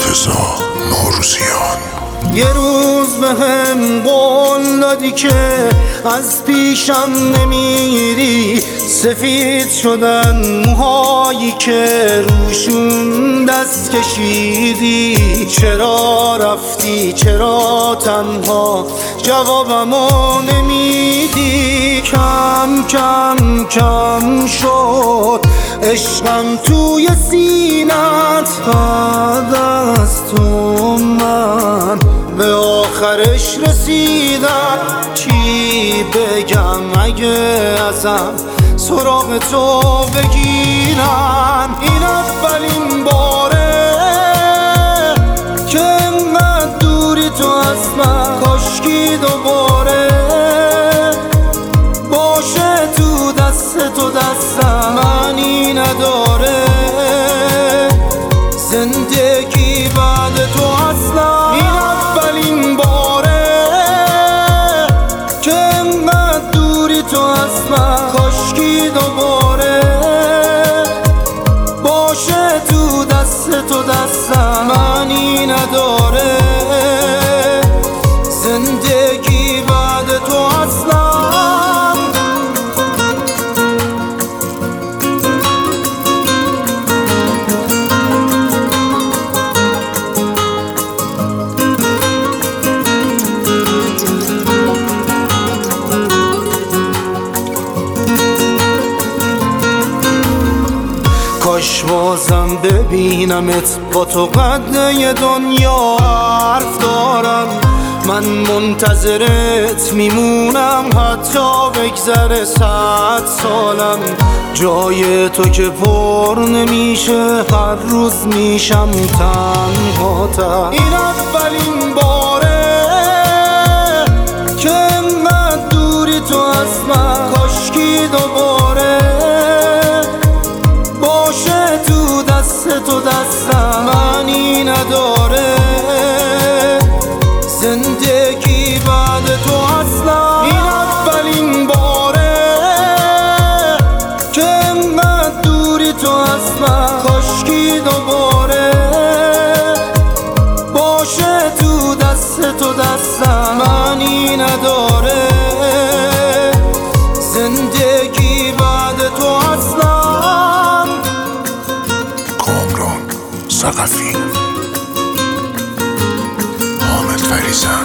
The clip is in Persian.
رضا نوروزیان. یه روز به هم قول دادی که از پیشم نمیری، سفید شدن موهایی که روشون دست کشیدی. چرا رفتی چرا تنها جوابمو نمیدی؟ کم کم کم شد عشقم توی سینت، بعد از تو من به آخرش رسیدم. چی بگم اگه ازم سراغ تو بگیرن؟ این اولین باره که انقدر دوری تو از من، کاشکی دوباره باشه تو دست تو دستم معنی نداره. زندگی بعد تو اصلا، این اولین باره که انقدر دوری تو از من، کاشکی دوباره باشه تو دست تو دستم معنی نداره. زندگی بعد تو اصلا. کاش بازم ببینمت، با تو قد دنیا حرف دارم. من منتظرت میمونم حتی بگذره 100 سالم. جای تو که پر نمیشه، هر روز میشم تنهاتر. این اولین باره که انقدر دوری تو از من، کاشکی دوباره باشه تو دست تو دستم معنی نداره. زندگی بعد تو اصلا، این اولین باره که انقدر دوری تو از من، کاشکی دوباره باشه تو دست تو دستم معنی نداره. زندگی بعد تو اصلا. کامران ثقفی، حامد فریزن.